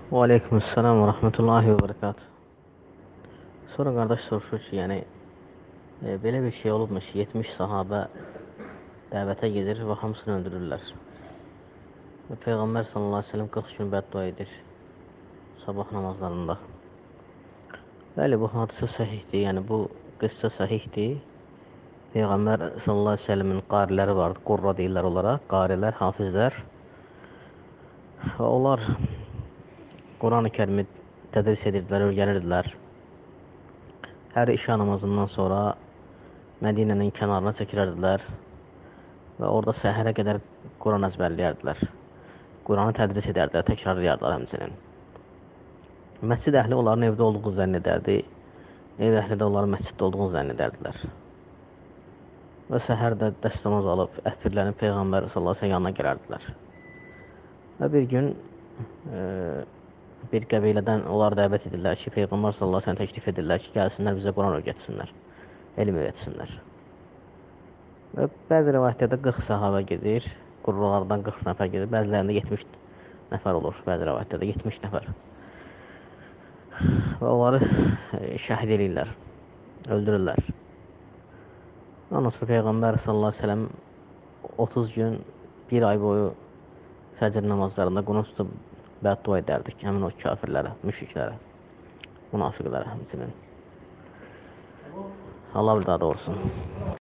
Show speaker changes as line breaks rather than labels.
Və aleykümselam və rəhmətullahi və bərəkatuh. Sonra qardaş soruşur ki, belə bir şey olubmuş, 70 sahabə dəvətə gedir və hamısını öldürürlər. Və Peyğəmbər sallallahu aleyhi ve sellem 40 gün bəddua edir sabah namazlarında. Bəli, bu hadisə səhihdir, yəni bu qıssa səhihdir. Peyğəmbər sallallahu aleyhi ve sellemin qariləri vardı, qurra deyirlər onlara, qarilər, hafizlər. Və onlar Quran-ı Kərimi tədris edirdilər, öyrənirdilər. Hər işa namazından sonra Mədinənin kənarına çəkilərdilər və orada səhərə qədər Quran əzbərləyərdilər. Quranı tədris edərdilər, təkrarlayardılar həmçinin. Məscid əhli onların evdə olduğunu zənn edərdi, ev əhli də onların məsciddə olduğunu zənn edərdilər. Və səhər də dəstəmaz alıb, ətirlərini Peyğəmbər sallallahu əleyhi və səlləm yanına girərdilər. Və bir gün bir qəbilədən onlar dəvət edirlər ki, Peyğəmbər sallallahu əleyhi və səlləm təklif edirlər ki, gəlsinlər bizə Quran öyrətsinlər, elm öyrətsinlər. Və bəzi rəvayətlərdə 40 sahabə gedir, qurralardan 40 nəfər gedir, bəzilərində 70 nəfər olur, bəzi rəvayətlərdə 70 nəfər. Və onları şəhid edirlər, öldürürlər. Ondan sonra Peyğəmbər sallallahu əleyhi və səlləm 30 gün, bir ay boyu fəcr namazlarında qunut tutub bəddua edərdik həmin o kafirlərə, müşriklərə, münafiqlərə həmçinin. Allah bir daha doğrusun.